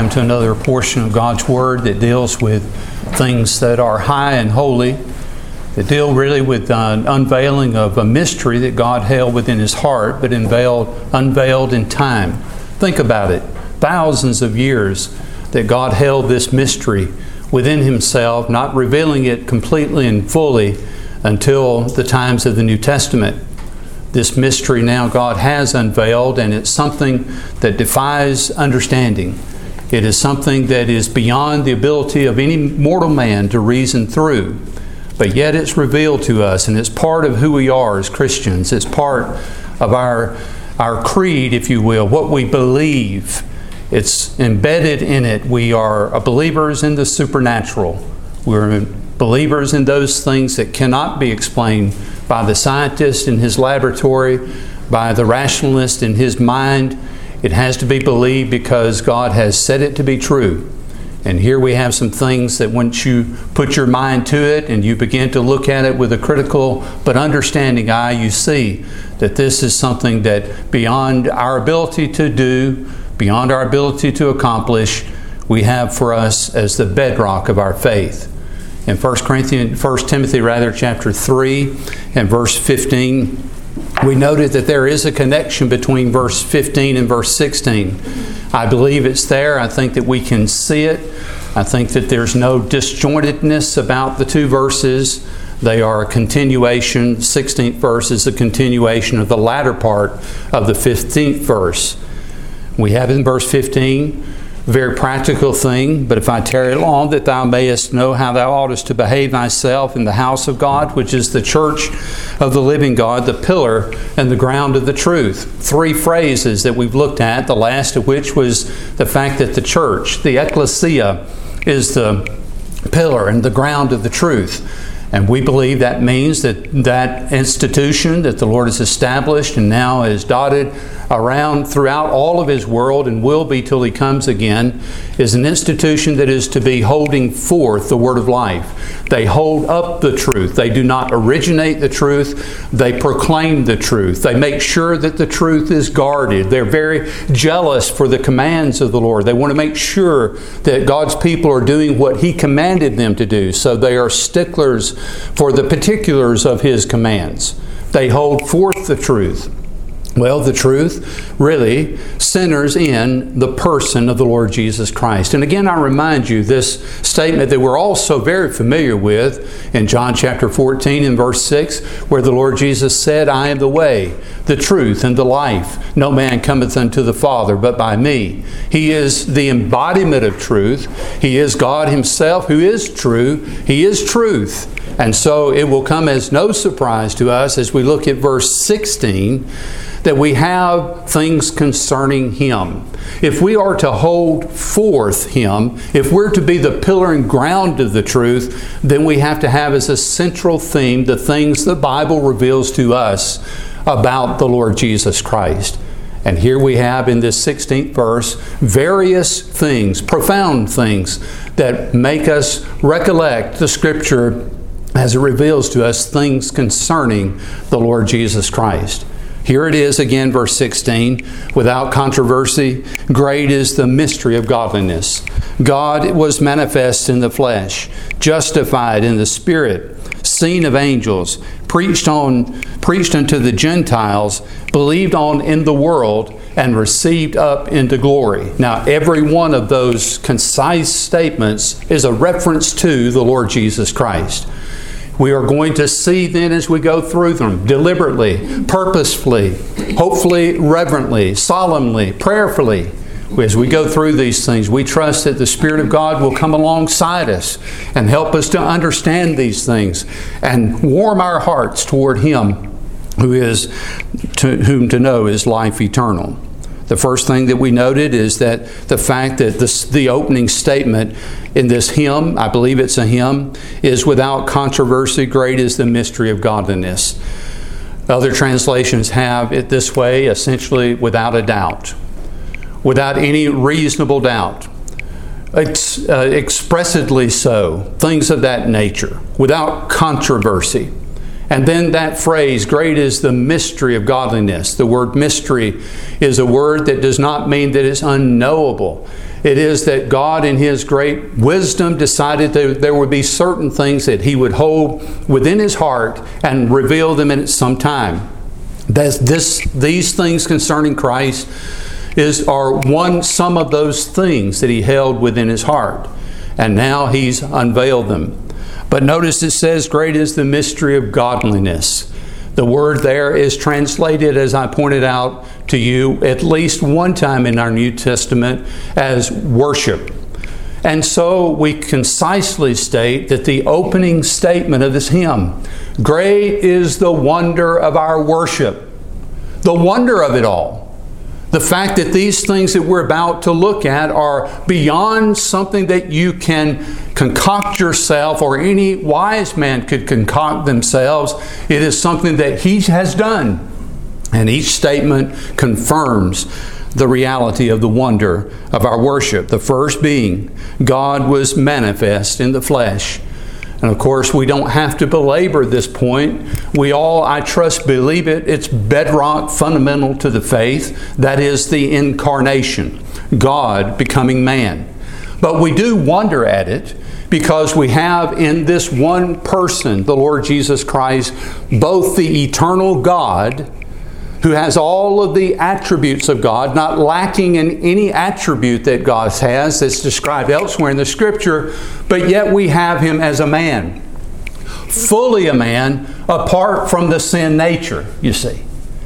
come to another portion of God's Word that deals with things that are high and holy, that deal really with unveiling of a mystery that God held within His heart, but unveiled in time. Think about it. Thousands of years that God held this mystery within Himself, not revealing it completely and fully until the times of the New Testament. This mystery now God has unveiled, and it's something that defies understanding. It is something that is beyond the ability of any mortal man to reason through. But yet it's revealed to us, and it's part of who we are as Christians. It's part of our creed, if you will, what we believe. It's embedded in it. We are believers in the supernatural. We're believers in those things that cannot be explained by the scientist in his laboratory, by the rationalist in his mind. It has to be believed because God has said it to be true. And here we have some things that once you put your mind to it and you begin to look at it with a critical but understanding eye, you see that this is something that beyond our ability to do, beyond our ability to accomplish, we have for us as the bedrock of our faith. In 1 Timothy chapter 3 and verse 15, we noted that there is a connection between verse 15 and verse 16. I believe it's there. I think that we can see it. I think that there's no disjointedness about the two verses. They are a continuation. The 16th verse is a continuation of the latter part of the 15th verse. We have in verse 15, a very practical thing, but if I tarry long, that thou mayest know how thou oughtest to behave thyself in the house of God, which is the church of the living God, the pillar and the ground of the truth. Three phrases that we've looked at, the last of which was the fact that the church, the ecclesia, is the pillar and the ground of the truth. And we believe that means that that institution that the Lord has established and now is dotted around throughout all of His world and will be till He comes again is an institution that is to be holding forth the Word of life. They hold up the truth. They do not originate the truth. They proclaim the truth. They make sure that the truth is guarded. They're very jealous for the commands of the Lord. They want to make sure that God's people are doing what He commanded them to do. So they are sticklers for the particulars of His commands. They hold forth the truth. Well, the truth really centers in the person of the Lord Jesus Christ. And again, I remind you this statement that we're all so very familiar with in John chapter 14 and verse 6, where the Lord Jesus said, I am the way, the truth, and the life. No man cometh unto the Father but by me. He is the embodiment of truth. He is God Himself who is true. He is truth. And so it will come as no surprise to us as we look at verse 16 that we have things concerning Him. If we are to hold forth Him, if we're to be the pillar and ground of the truth, then we have to have as a central theme the things the Bible reveals to us about the Lord Jesus Christ. And here we have in this 16th verse various things, profound things, that make us recollect the Scripture as it reveals to us things concerning the Lord Jesus Christ. Here it is again, verse 16, without controversy, great is the mystery of godliness. God was manifest in the flesh, justified in the Spirit, seen of angels, preached unto the Gentiles, believed on in the world, and received up into glory. Now, every one of those concise statements is a reference to the Lord Jesus Christ. We are going to see then as we go through them, deliberately, purposefully, hopefully reverently, solemnly, prayerfully. As we go through these things, we trust that the Spirit of God will come alongside us and help us to understand these things and warm our hearts toward Him whom to know is life eternal. The first thing that we noted is that the fact that the opening statement in this hymn, I believe it's a hymn, is without controversy, great is the mystery of godliness. Other translations have it this way, essentially without a doubt, without any reasonable doubt. Expressly so, things of that nature, without controversy. And then that phrase, great is the mystery of godliness. The word mystery is a word that does not mean that it's unknowable. It is that God in His great wisdom decided that there would be certain things that He would hold within His heart and reveal them at some time. These things concerning Christ are some of those things that He held within His heart. And now He's unveiled them. But notice it says, great is the mystery of godliness. The word there is translated, as I pointed out to you, at least one time in our New Testament as worship. And so we concisely state that the opening statement of this hymn, great is the wonder of our worship. The wonder of it all. The fact that these things that we're about to look at are beyond something that you can concoct yourself or any wise man could concoct themselves. It is something that He has done. And each statement confirms the reality of the wonder of our worship. The first being, God was manifest in the flesh. And of course, we don't have to belabor this point. We all, I trust, believe it. It's bedrock, fundamental to the faith. That is the incarnation, God becoming man. But we do wonder at it because we have in this one person, the Lord Jesus Christ, both the eternal God, who has all of the attributes of God, not lacking in any attribute that God has that's described elsewhere in the Scripture, but yet we have Him as a man. Fully a man, apart from the sin nature, you see.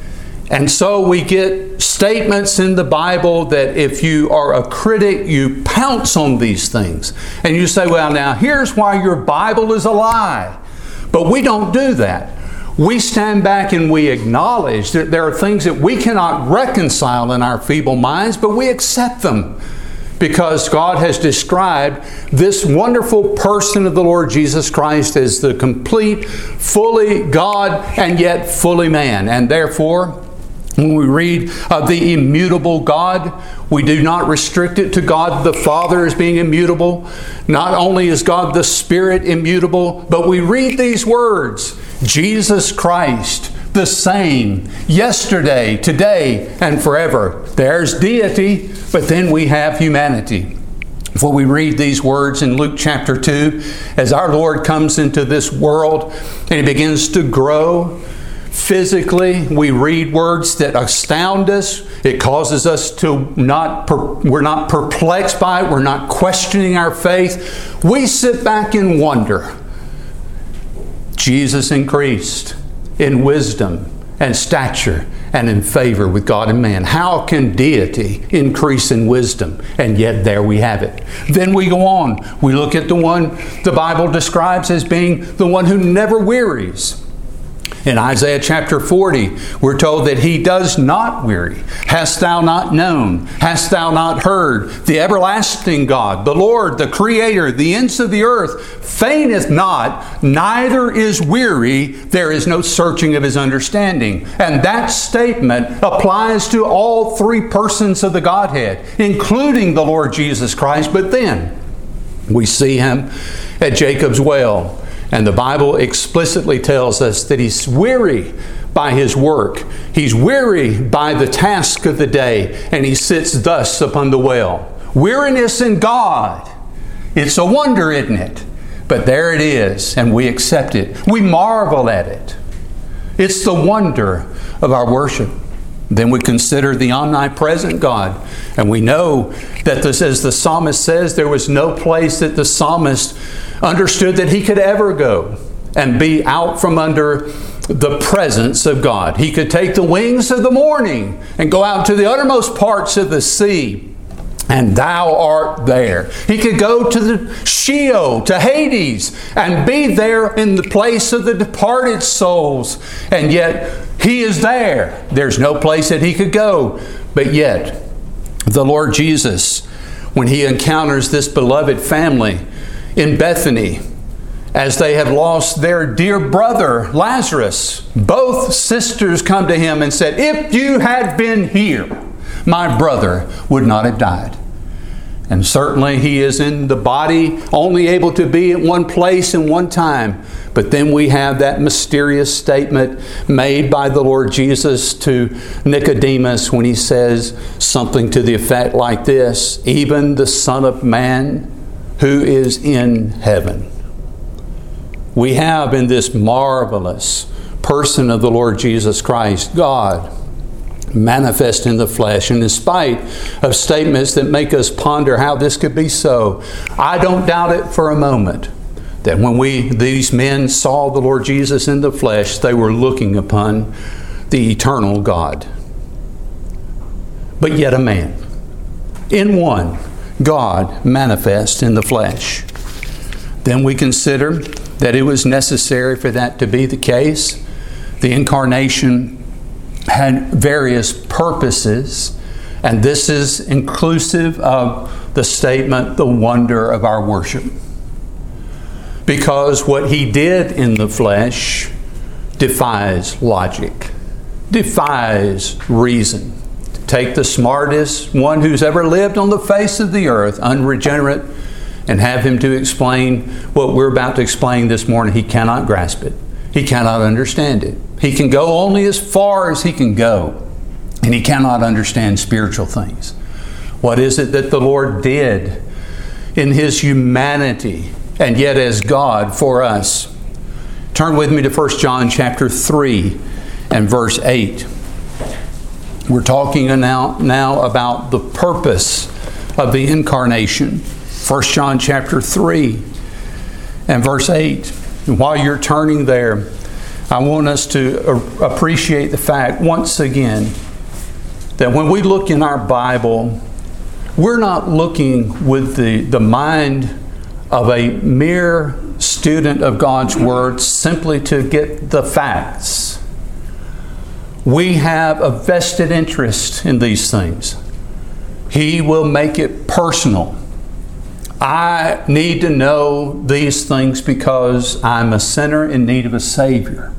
And so we get statements in the Bible that if you are a critic, you pounce on these things. And you say, well, now here's why your Bible is a lie. But we don't do that. We stand back and we acknowledge that there are things that we cannot reconcile in our feeble minds, but we accept them because God has described this wonderful person of the Lord Jesus Christ as the complete, fully God and yet fully man. And therefore, when we read of the immutable God, we do not restrict it to God the Father as being immutable. Not only is God the Spirit immutable, but we read these words, Jesus Christ, the same, yesterday, today, and forever. There's deity, but then we have humanity. For we read these words in Luke chapter 2, as our Lord comes into this world and He begins to grow physically, we read words that astound us. It causes us to we're not perplexed by it. We're not questioning our faith. We sit back and wonder. Jesus increased in wisdom and stature and in favor with God and man. How can deity increase in wisdom? And yet there we have it. Then we go on. We look at the one the Bible describes as being the one who never wearies. In Isaiah chapter 40, we're told that He does not weary. Hast thou not known? Hast thou not heard? The everlasting God, the Lord, the Creator, the ends of the earth, fainteth not, neither is weary. There is no searching of His understanding. And that statement applies to all three persons of the Godhead, including the Lord Jesus Christ. But then we see Him at Jacob's well. And the Bible explicitly tells us that He's weary by His work. He's weary by the task of the day, and He sits thus upon the well. Weariness in God. It's a wonder, isn't it? But there it is, and we accept it. We marvel at it. It's the wonder of our worship. Then we consider the omnipresent God. And we know that this, as the psalmist says, there was no place that the psalmist understood that he could ever go and be out from under the presence of God. He could take the wings of the morning and go out to the uttermost parts of the sea, and thou art there. He could go to the Sheol, to Hades, and be there in the place of the departed souls. And yet He is there. There's no place that He could go. But yet, the Lord Jesus, when He encounters this beloved family in Bethany, as they had lost their dear brother, Lazarus, both sisters come to Him and said, "If you had been here, my brother would not have died." And certainly He is in the body, only able to be at one place and one time. But then we have that mysterious statement made by the Lord Jesus to Nicodemus when He says something to the effect like this: even the Son of Man who is in heaven. We have in this marvelous person of the Lord Jesus Christ, God manifest in the flesh. And in spite of statements that make us ponder how this could be so, I don't doubt it for a moment that when these men saw the Lord Jesus in the flesh, they were looking upon the eternal God. But yet a man, in one, God manifest in the flesh. Then we consider that it was necessary for that to be the case. The incarnation had various purposes, and this is inclusive of the statement, the wonder of our worship. Because what He did in the flesh defies logic, defies reason. Take the smartest one who's ever lived on the face of the earth, unregenerate, and have him to explain what we're about to explain this morning. He cannot grasp it. He cannot understand it. He can go only as far as he can go, and he cannot understand spiritual things. What is it that the Lord did in His humanity and yet as God for us? Turn with me to 1 John chapter 3 and verse 8. We're talking now about the purpose of the incarnation. 1 John chapter 3 and verse 8. And while you're turning there, I want us to appreciate the fact once again that when we look in our Bible, we're not looking with the mind of a mere student of God's Word simply to get the facts. We have a vested interest in these things. He will make it personal. I need to know these things because I'm a sinner in need of a Savior.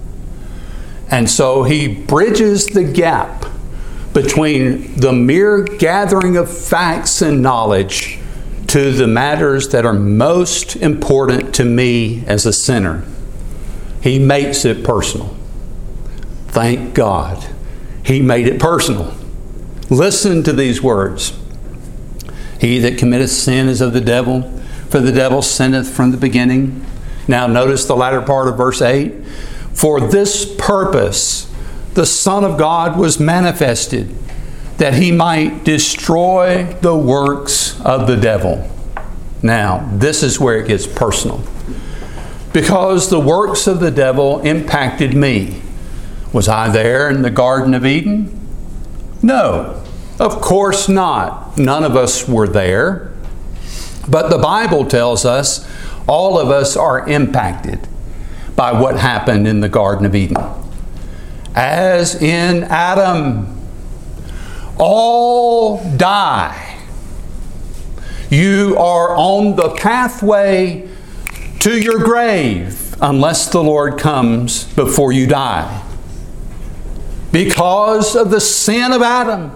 And so He bridges the gap between the mere gathering of facts and knowledge to the matters that are most important to me as a sinner. He makes it personal. Thank God He made it personal. Listen to these words. He that committeth sin is of the devil, for the devil sinneth from the beginning. Now notice the latter part of verse 8. For this purpose the Son of God was manifested, that He might destroy the works of the devil. Now, this is where it gets personal. Because the works of the devil impacted me. Was I there in the Garden of Eden? No, of course not. None of us were there. But the Bible tells us all of us are impacted by what happened in the Garden of Eden. As in Adam, all die. You are on the pathway to your grave unless the Lord comes before you die. Because of the sin of Adam.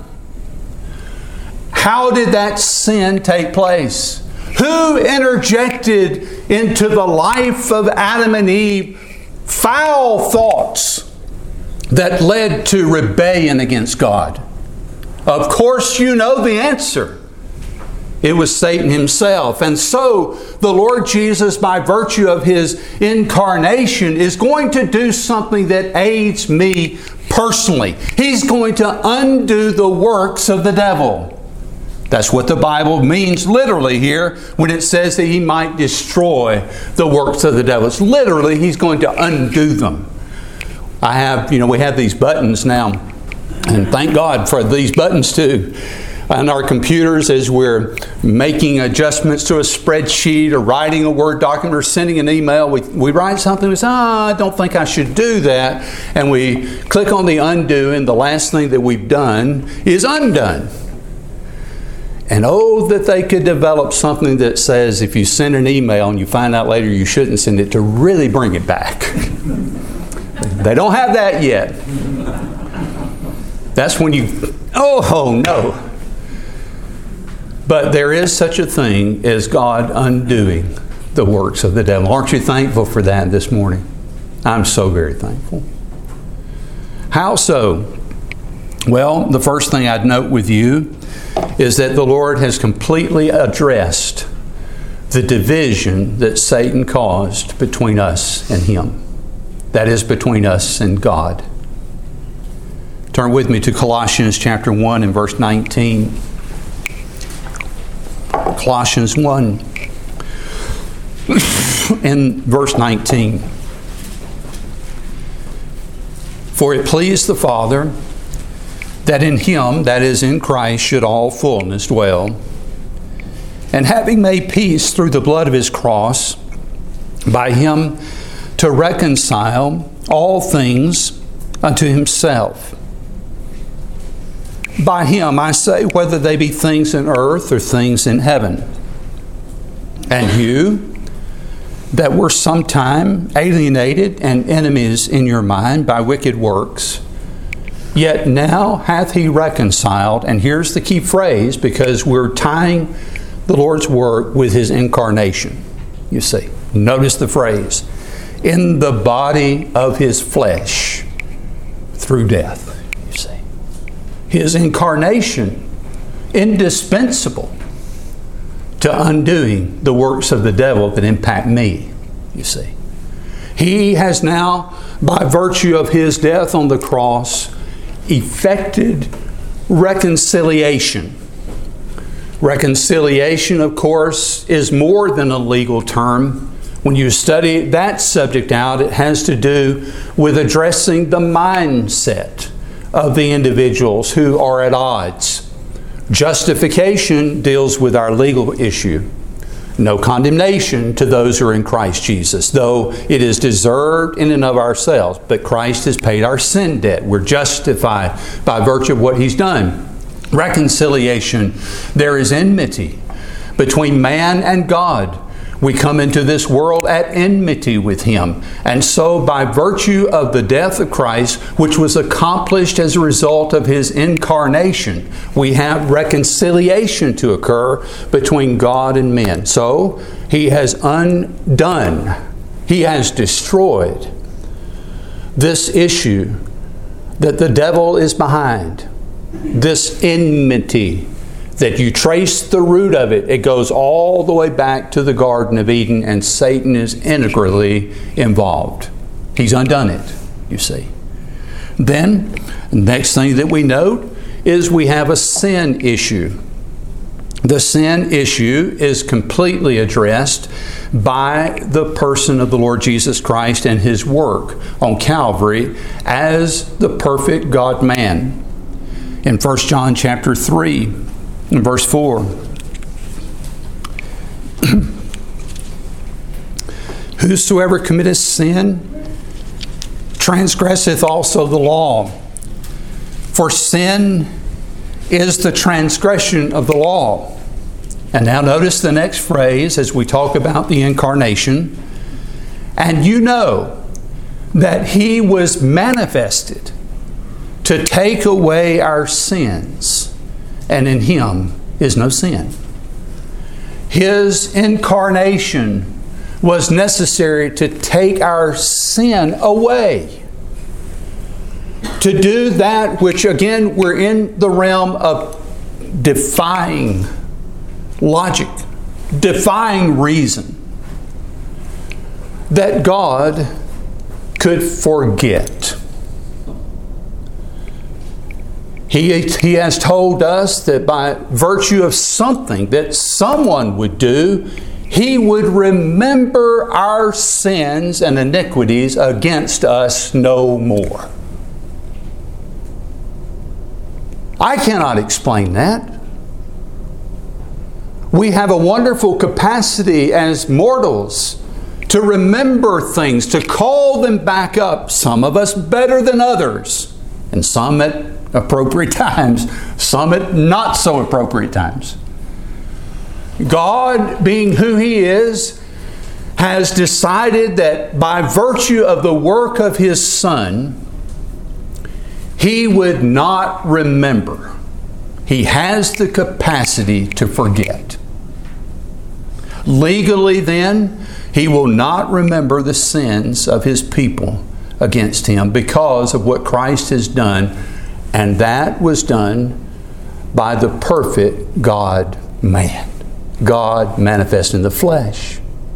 How did that sin take place? Who interjected into the life of Adam and Eve foul thoughts that led to rebellion against God? Of course you know the answer. It was Satan himself. And so the Lord Jesus, by virtue of His incarnation, is going to do something that aids me personally. He's going to undo the works of the devil. That's what the Bible means literally here when it says that He might destroy the works of the devil. It's literally He's going to undo them. We have these buttons now, and thank God for these buttons too. On our computers, as we're making adjustments to a spreadsheet or writing a Word document or sending an email, we write something, we say, I don't think I should do that. And we click on the undo, and the last thing that we've done is undone. And oh, that they could develop something that says if you send an email and you find out later you shouldn't send it, to really bring it back. They don't have that yet. That's when you, oh no. But there is such a thing as God undoing the works of the devil. Aren't you thankful for that this morning? I'm so very thankful. How so? Well, the first thing I'd note with you is that the Lord has completely addressed the division that Satan caused between us and Him. That is, between us and God. Turn with me to Colossians chapter 1 and verse 19. Colossians 1 and verse 19. For it pleased the Father that in Him, that is in Christ, should all fullness dwell. And having made peace through the blood of His cross, by Him to reconcile all things unto Himself. By Him, I say, whether they be things in earth or things in heaven. And you, that were sometime alienated and enemies in your mind by wicked works, yet now hath He reconciled, and here's the key phrase, because we're tying the Lord's work with His incarnation, you see. Notice the phrase, in the body of His flesh through death, you see. His incarnation, indispensable to undoing the works of the devil that impact me, you see. He has now, by virtue of His death on the cross, effected reconciliation. Reconciliation, of course, is more than a legal term. When you study that subject out, it has to do with addressing the mindset of the individuals who are at odds. Justification deals with our legal issue. No condemnation to those who are in Christ Jesus, though it is deserved in and of ourselves. But Christ has paid our sin debt. We're justified by virtue of what He's done. Reconciliation, there is enmity between man and God. We come into this world at enmity with Him. And so by virtue of the death of Christ, which was accomplished as a result of His incarnation, we have reconciliation to occur between God and men. So He has undone, He has destroyed this issue that the devil is behind. This enmity that you trace the root of it, it goes all the way back to the Garden of Eden, and Satan is integrally involved. He's undone it, you see. Then, the next thing that we note is we have a sin issue. The sin issue is completely addressed by the person of the Lord Jesus Christ and His work on Calvary as the perfect God-man. In 1 John chapter 3, in verse 4, whosoever committeth sin transgresseth also the law. For sin is the transgression of the law. And now notice the next phrase as we talk about the incarnation. And you know that He was manifested to take away our sins, and in Him is no sin. His incarnation was necessary to take our sin away. To do that which, again, we're in the realm of defying logic, defying reason, that God could forget. He has told us that by virtue of something that someone would do, He would remember our sins and iniquities against us no more. I cannot explain that. We have a wonderful capacity as mortals to remember things, to call them back up, some of us better than others, and some at appropriate times, some at not so appropriate times. God, being who He is, has decided that by virtue of the work of His Son, He would not remember. He has the capacity to forget. Legally, then, He will not remember the sins of His people against Him because of what Christ has done, and that was done by the perfect God-man, God manifest in the flesh.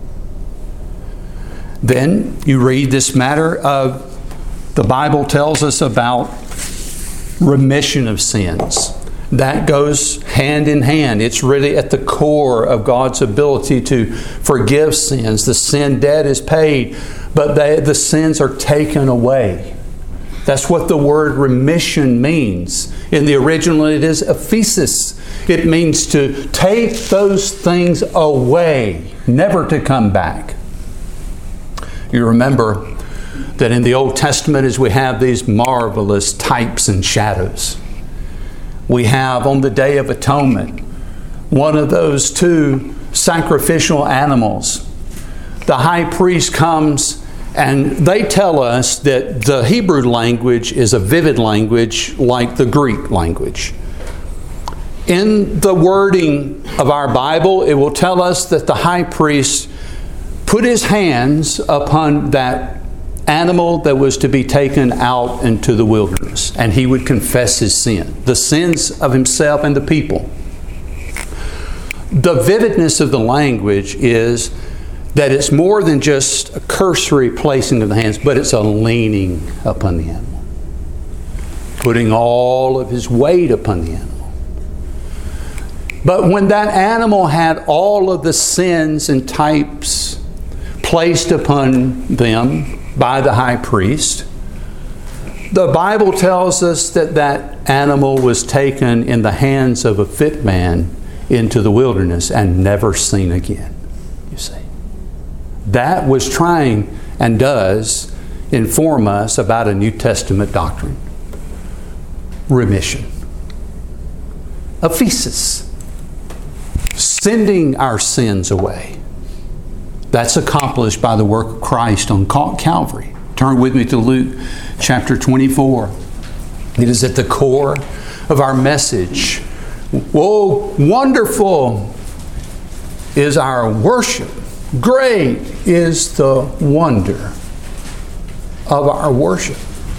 Then you read this matter of, the Bible tells us about remission of sins. That goes hand in hand. It's really at the core of God's ability to forgive sins. The sin debt is paid, but the sins are taken away. That's what the word remission means. In the original, it is aphesis. It means to take those things away, never to come back. You remember that in the Old Testament, as we have these marvelous types and shadows, we have on the Day of Atonement one of those two sacrificial animals. The high priest comes, and they tell us that the Hebrew language is a vivid language like the Greek language. In the wording of our Bible, it will tell us that the high priest put his hands upon that animal that was to be taken out into the wilderness, and he would confess his sin, the sins of himself and the people. The vividness of the language is that it's more than just a cursory placing of the hands, but it's a leaning upon the animal, putting all of his weight upon the animal. But when that animal had all of the sins and types placed upon them by the high priest, the Bible tells us that that animal was taken in the hands of a fit man into the wilderness and never seen again. You see, that was trying and does inform us about a New Testament doctrine. Remission. Aphesis. Sending our sins away. That's accomplished by the work of Christ on Calvary. Turn with me to Luke chapter 24. It is at the core of our message. Whoa, wonderful is our worship. Great is the wonder of our worship.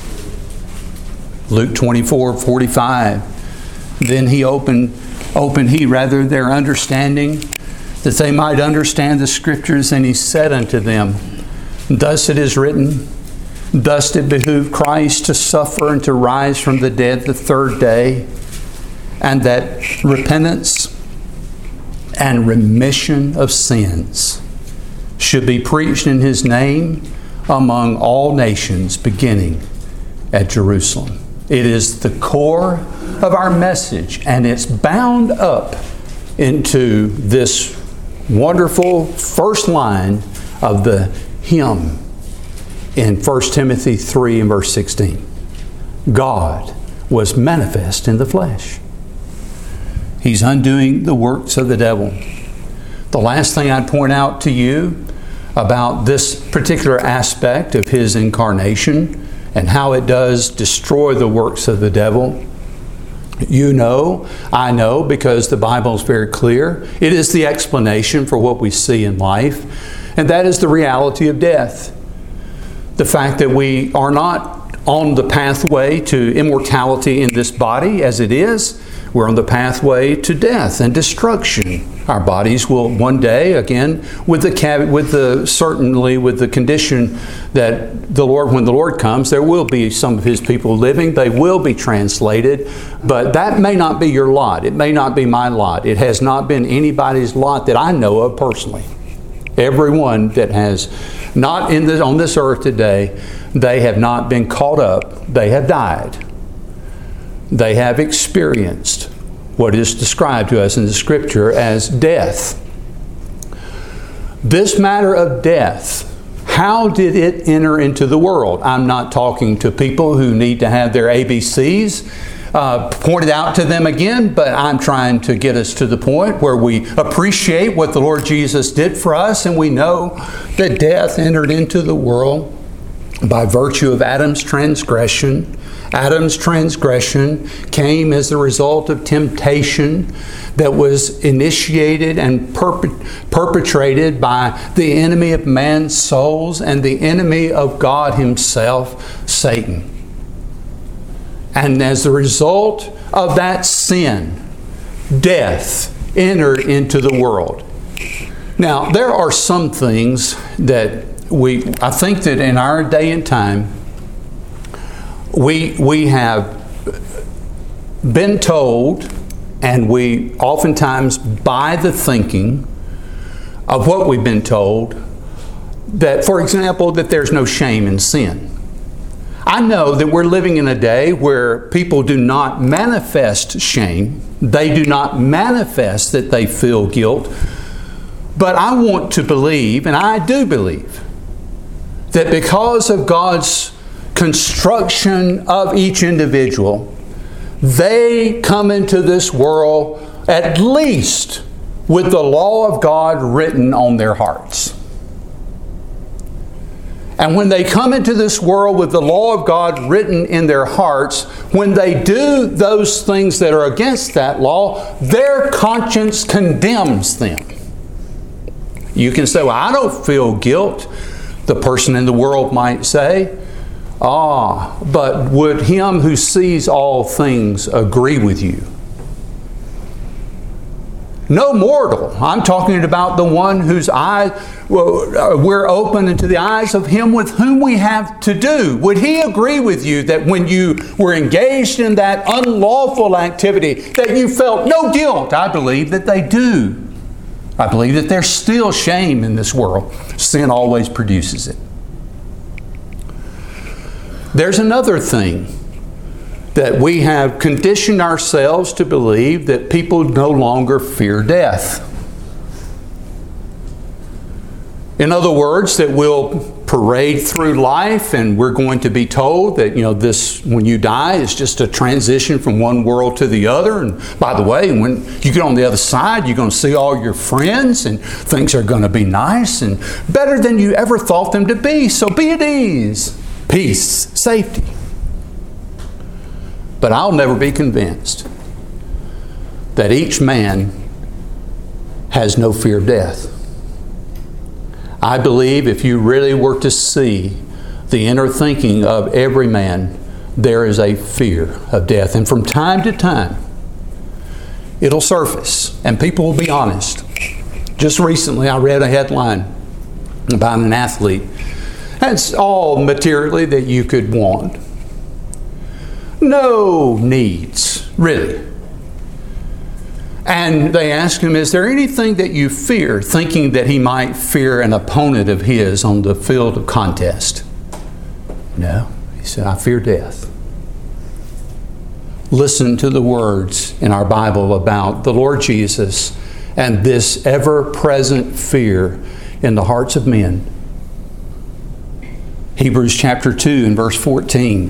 Luke 24:45. Then he opened their understanding, that they might understand the Scriptures, and he said unto them, Thus it is written, thus it behooved Christ to suffer and to rise from the dead the third day, and that repentance and remission of sins should be preached in His name among all nations, beginning at Jerusalem. It is the core of our message, and it's bound up into this wonderful first line of the hymn in 1 Timothy 3 and verse 16. God was manifest in the flesh. He's undoing the works of the devil. The last thing I'd point out to you about this particular aspect of His incarnation and how it does destroy the works of the devil, you know, I know, because the Bible is very clear. It is the explanation for what we see in life, and that is the reality of death. The fact that we are not on the pathway to immortality in this body as it is. We're on the pathway to death and destruction. Our bodies will one day, again, certainly with the condition that the Lord, when the Lord comes, there will be some of His people living. They will be translated, but that may not be your lot. It may not be my lot. It has not been anybody's lot that I know of personally. Everyone that has not on this earth today, they have not been caught up. They have died. They have experienced what is described to us in the Scripture as death. This matter of death, how did it enter into the world? I'm not talking to people who need to have their ABCs pointed out to them again, but I'm trying to get us to the point where we appreciate what the Lord Jesus did for us, and we know that death entered into the world by virtue of Adam's transgression. Adam's transgression came as the result of temptation that was initiated and perpetrated by the enemy of man's souls and the enemy of God himself, Satan. And as a result of that sin, death entered into the world. Now, there are some things that I think that in our day and time, we have been told, and we oftentimes buy the thinking of what we've been told, that, for example, that there's no shame in sin. I know that we're living in a day where people do not manifest shame. They do not manifest that they feel guilt. But I want to believe, and I do believe, that because of God's construction of each individual, they come into this world at least with the law of God written on their hearts. And when they come into this world with the law of God written in their hearts, when they do those things that are against that law, their conscience condemns them. You can say, well, I don't feel guilt. The person in the world might say, but would Him who sees all things agree with you? No mortal. I'm talking about the one whose eyes we're open into the eyes of Him with whom we have to do. Would He agree with you that when you were engaged in that unlawful activity that you felt no guilt? I believe that they do. I believe that there's still shame in this world. Sin always produces it. There's another thing that we have conditioned ourselves to believe, that people no longer fear death. In other words, that we'll parade through life and we're going to be told that, this, when you die, is just a transition from one world to the other. And by the way, when you get on the other side, you're going to see all your friends and things are going to be nice and better than you ever thought them to be. So be at ease. Peace, safety. But I'll never be convinced that each man has no fear of death. I believe if you really were to see the inner thinking of every man, there is a fear of death. And from time to time, it'll surface and people will be honest. Just recently, I read a headline about an athlete. That's all materially that you could want. No needs, really. And they asked him, is there anything that you fear, thinking that he might fear an opponent of his on the field of contest? No. He said, I fear death. Listen to the words in our Bible about the Lord Jesus and this ever-present fear in the hearts of men. Hebrews chapter 2 and verse 14.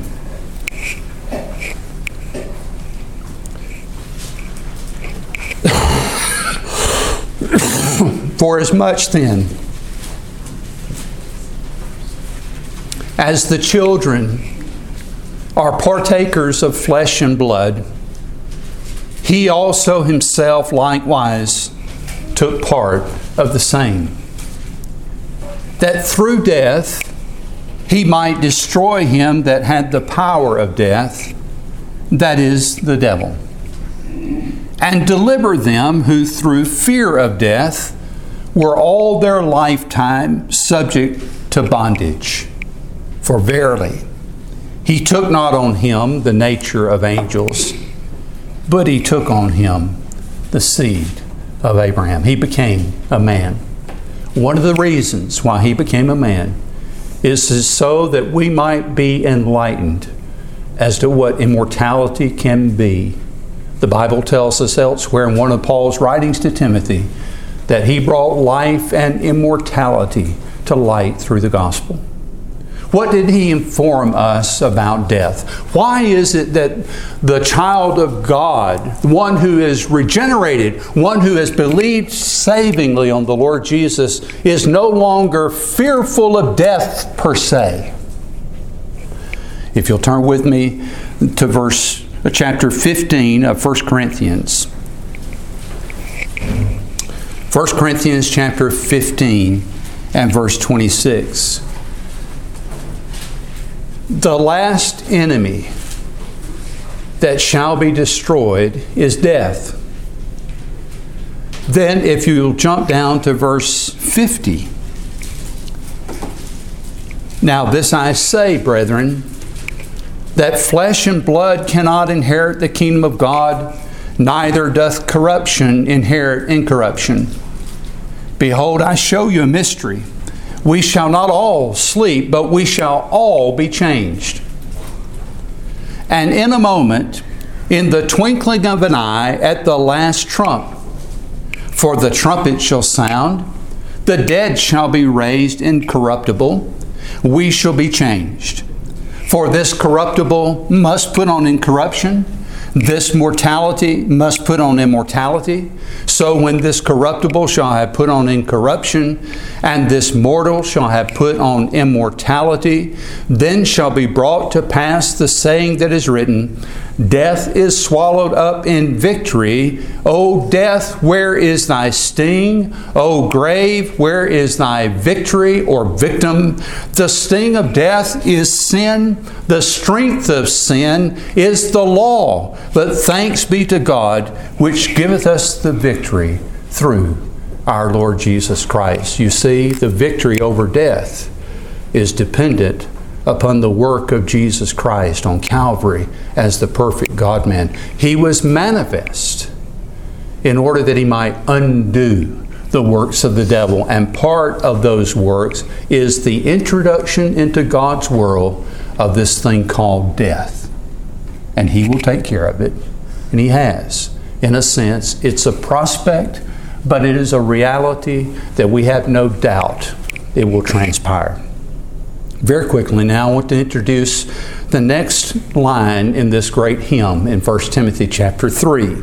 For as much then as the children are partakers of flesh and blood, He also Himself likewise took part of the same, that through death He might destroy him that had the power of death, that is, the devil, and deliver them who through fear of death were all their lifetime subject to bondage. For verily, He took not on Him the nature of angels, but He took on Him the seed of Abraham. He became a man. One of the reasons why He became a man is so that we might be enlightened as to what immortality can be. The Bible tells us elsewhere in one of Paul's writings to Timothy that he brought life and immortality to light through the gospel. What did he inform us about death? Why is it that the child of God, one who is regenerated, one who has believed savingly on the Lord Jesus, is no longer fearful of death per se? If you'll turn with me to chapter 15 of 1 Corinthians. 1 Corinthians chapter 15 and verse 26. The last enemy that shall be destroyed is death. Then if you'll jump down to verse 50. Now this I say, brethren, that flesh and blood cannot inherit the kingdom of God, neither doth corruption inherit incorruption. Behold, I show you a mystery. We shall not all sleep, but we shall all be changed. And in a moment, in the twinkling of an eye, at the last trump, for the trumpet shall sound, the dead shall be raised incorruptible, we shall be changed. For this corruptible must put on incorruption, this mortality must put on immortality. So when this corruptible shall have put on incorruption, and this mortal shall have put on immortality, then shall be brought to pass the saying that is written, Death is swallowed up in victory. O death, where is thy sting? O grave, where is thy victory or victim? The sting of death is sin. The strength of sin is the law. But thanks be to God, which giveth us the victory through our Lord Jesus Christ. You see, the victory over death is dependent upon the work of Jesus Christ on Calvary as the perfect God-man. He was manifest in order that He might undo the works of the devil. And part of those works is the introduction into God's world of this thing called death. And He will take care of it. And He has. In a sense, it's a prospect, but it is a reality that we have no doubt it will transpire. Very quickly now, I want to introduce the next line in this great hymn in 1 Timothy chapter 3.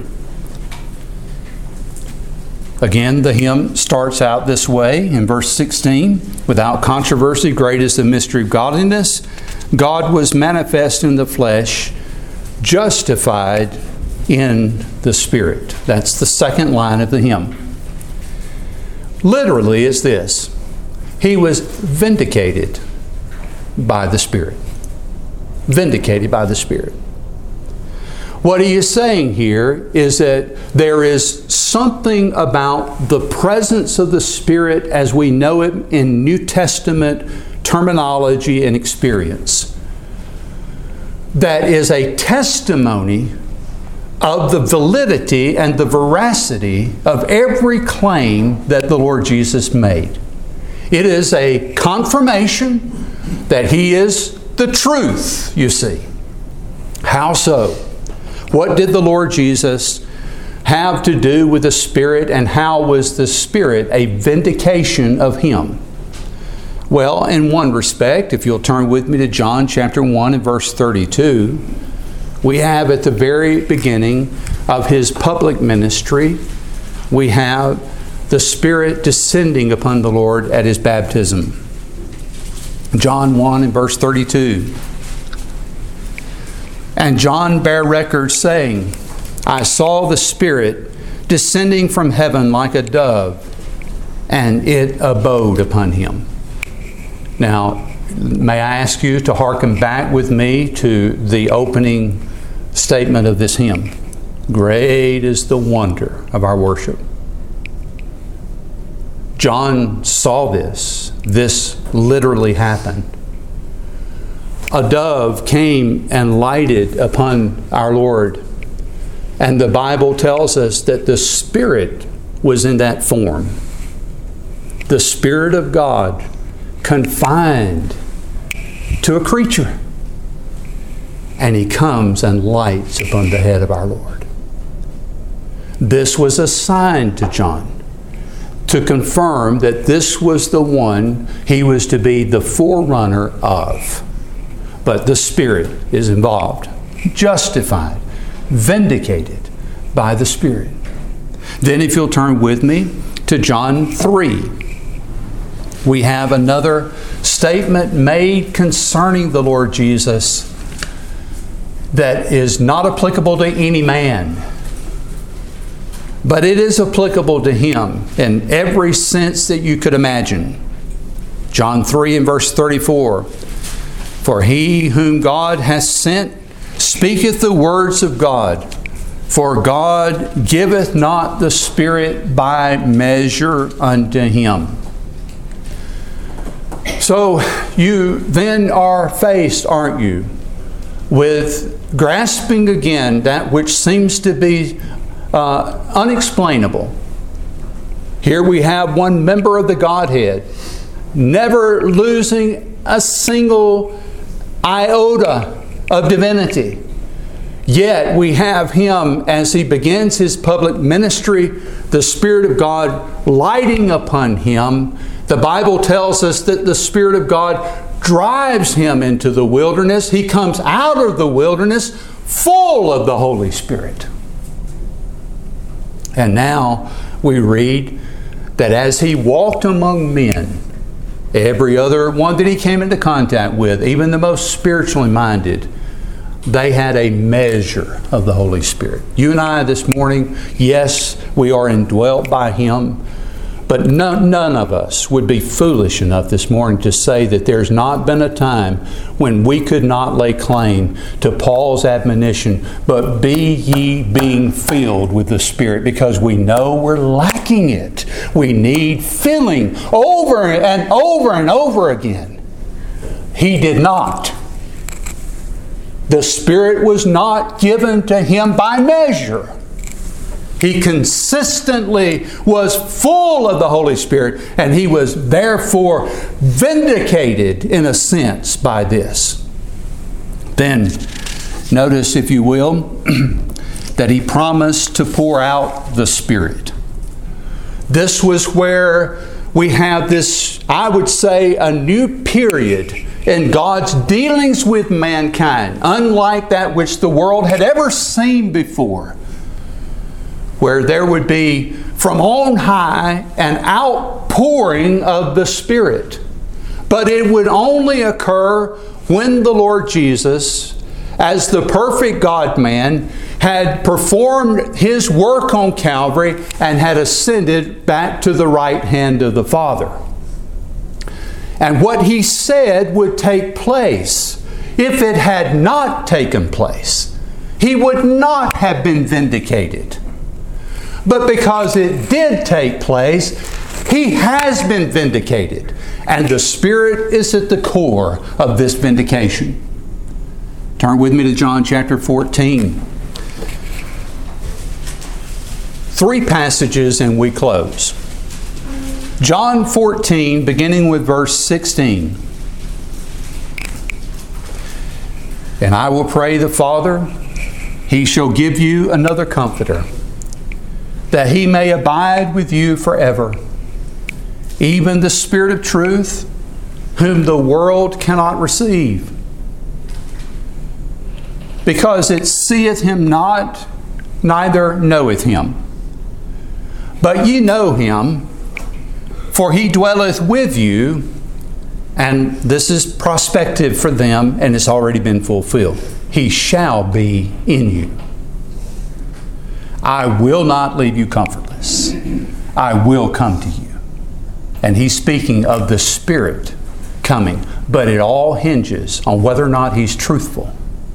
Again, the hymn starts out this way in verse 16. Without controversy, great is the mystery of godliness. God was manifest in the flesh, justified in the Spirit. That's the second line of the hymn. Literally is this: He was vindicated by the Spirit. Vindicated by the Spirit. What he is saying here is that there is something about the presence of the Spirit as we know it in New Testament terminology and experience that is a testimony of the validity and the veracity of every claim that the Lord Jesus made. It is a confirmation that He is the truth, you see. How so? What did the Lord Jesus have to do with the Spirit, and how was the Spirit a vindication of Him? Well, in one respect, if you'll turn with me to John chapter 1 and verse 32, we have at the very beginning of His public ministry, we have the Spirit descending upon the Lord at His baptism. John 1 and verse 32. And John bare record saying, I saw the Spirit descending from heaven like a dove, and it abode upon Him. Now, may I ask you to hearken back with me to the opening statement of this hymn. Great is the wonder of our worship. John saw this. This literally happened. A dove came and lighted upon our Lord. And the Bible tells us that the Spirit was in that form. The Spirit of God confined to a creature. And He comes and lights upon the head of our Lord. This was a sign to John to confirm that this was the one he was to be the forerunner of. But the Spirit is involved. Justified, vindicated by the Spirit. Then if you'll turn with me to John 3, we have another statement made concerning the Lord Jesus that is not applicable to any man, but it is applicable to him in every sense that you could imagine. John 3 and verse 34, "For he whom God hath sent speaketh the words of God. For God giveth not the Spirit by measure unto him." So you then are faced, aren't you, with grasping again that which seems to be unexplainable. Here we have one member of the Godhead, never losing a single iota of divinity. Yet we have him, as he begins his public ministry, the Spirit of God lighting upon him. The Bible tells us that the Spirit of God drives him into the wilderness. He comes out of the wilderness full of the Holy Spirit. And now we read that as he walked among men, every other one that he came into contact with, even the most spiritually minded, they had a measure of the Holy Spirit. You and I this morning, yes, we are indwelt by him, but none of us would be foolish enough this morning to say that there's not been a time when we could not lay claim to Paul's admonition, "But be ye being filled with the Spirit," because we know we're lacking it. We need filling over and over and over again. He did not. The Spirit was not given to him by measure. He consistently was full of the Holy Spirit, and he was therefore vindicated in a sense by this. Then, notice, if you will, that he promised to pour out the Spirit. This was where we have this, I would say, a new period in God's dealings with mankind, unlike that which the world had ever seen before, where there would be from on high an outpouring of the Spirit. But it would only occur when the Lord Jesus, as the perfect God-man, had performed his work on Calvary and had ascended back to the right hand of the Father. And what he said would take place, if it had not taken place, he would not have been vindicated. But because it did take place, he has been vindicated. And the Spirit is at the core of this vindication. Turn with me to John chapter 14. 3 passages and we close. John 14, beginning with verse 16. "And I will pray the Father, he shall give you another Comforter, that he may abide with you forever, even the Spirit of truth, whom the world cannot receive, because it seeth him not, neither knoweth him. But ye know him, for he dwelleth with you," and this is prospective for them, and it's already been fulfilled. "He shall be in you. I will not leave you comfortless. I will come to you." And he's speaking of the Spirit coming, but it all hinges on whether or not he's truthful.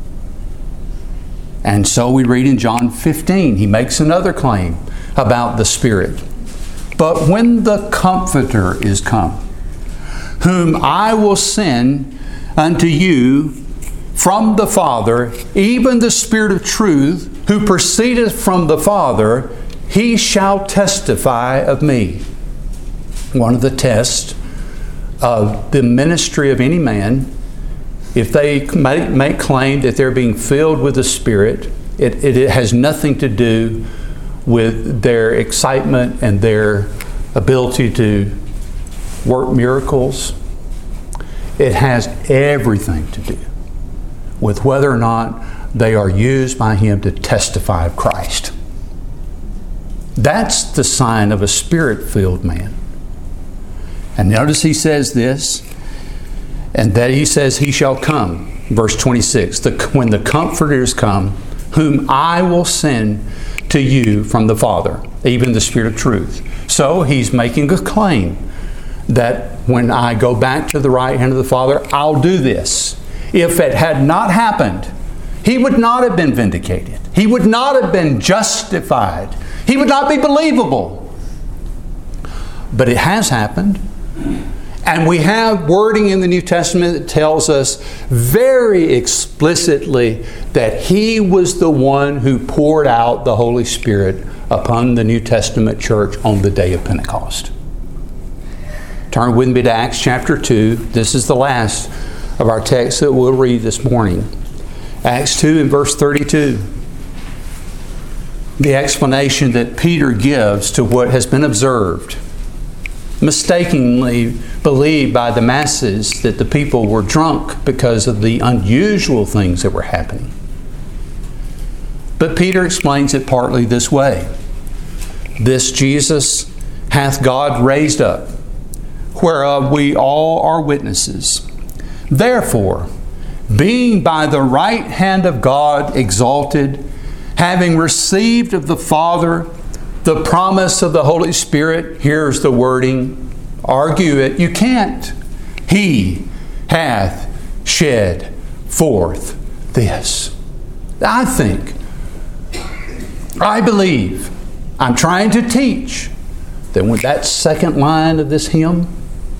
And so we read in John 15, he makes another claim about the Spirit. "But when the Comforter is come, whom I will send unto you from the Father, even the Spirit of truth, who proceedeth from the Father, he shall testify of me." One of the tests of the ministry of any man, if they make claim that they're being filled with the Spirit, it has nothing to do with their excitement and their ability to work miracles. It has everything to do with whether or not they are used by him to testify of Christ. That's the sign of a Spirit-filled man. And notice he says this, and that he says he shall come. Verse 26, when the Comforters come, whom I will send to you from the Father, even the Spirit of truth. So he's making a claim that when I go back to the right hand of the Father, I'll do this. If it had not happened, he would not have been vindicated. He would not have been justified. He would not be believable. But it has happened. And we have wording in the New Testament that tells us very explicitly that He was the one who poured out the Holy Spirit upon the New Testament church on the day of Pentecost. Turn with me to Acts chapter 2. This is the last of our text that we'll read this morning. Acts 2 and verse 32. The explanation that Peter gives to what has been observed, mistakenly believed by the masses that the people were drunk because of the unusual things that were happening. But Peter explains it partly this way. This Jesus hath God raised up, whereof we all are witnesses. Therefore, being by the right hand of God exalted, having received of the Father the promise of the Holy Spirit, here's the wording, argue it, you can't. He hath shed forth this. I think, I believe, I'm trying to teach that with that second line of this hymn,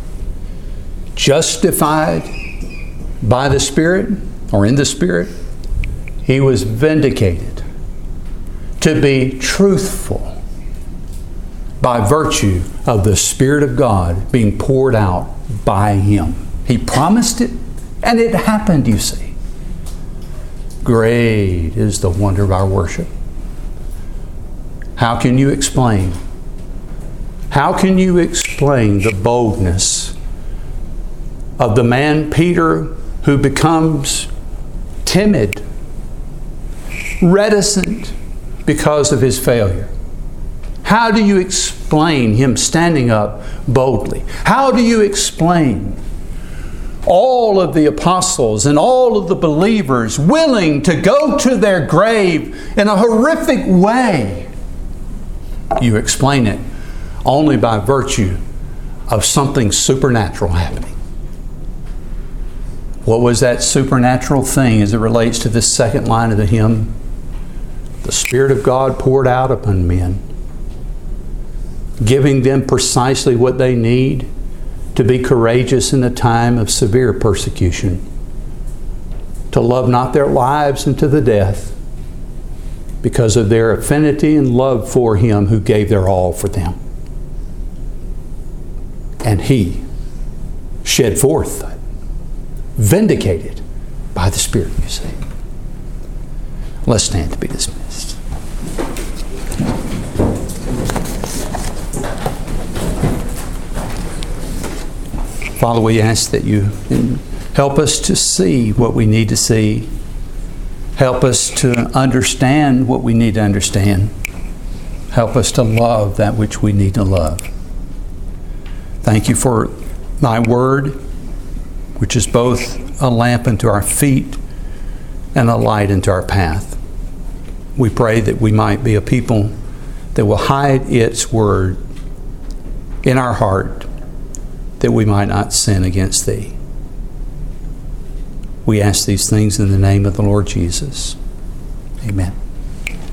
justified by the Spirit, or in the Spirit, he was vindicated to be truthful by virtue of the Spirit of God being poured out by him. He promised it, and it happened, you see. Great is the wonder of our worship. How can you explain? How can you explain the boldness of the man Peter who becomes timid, reticent because of his failure? How do you explain him standing up boldly? How do you explain all of the apostles and all of the believers willing to go to their grave in a horrific way? You explain it only by virtue of something supernatural happening. What was that supernatural thing as it relates to this second line of the hymn? The Spirit of God poured out upon men, giving them precisely what they need to be courageous in a time of severe persecution, to love not their lives unto the death because of their affinity and love for Him who gave their all for them. And He shed forth, vindicated by the Spirit, you see. Let's stand to be dismissed. Father, we ask that you help us to see what we need to see. Help us to understand what we need to understand. Help us to love that which we need to love. Thank you for thy word, which is both a lamp unto our feet and a light unto our path. We pray that we might be a people that will hide its word in our heart, that we might not sin against thee. We ask these things in the name of the Lord Jesus. Amen.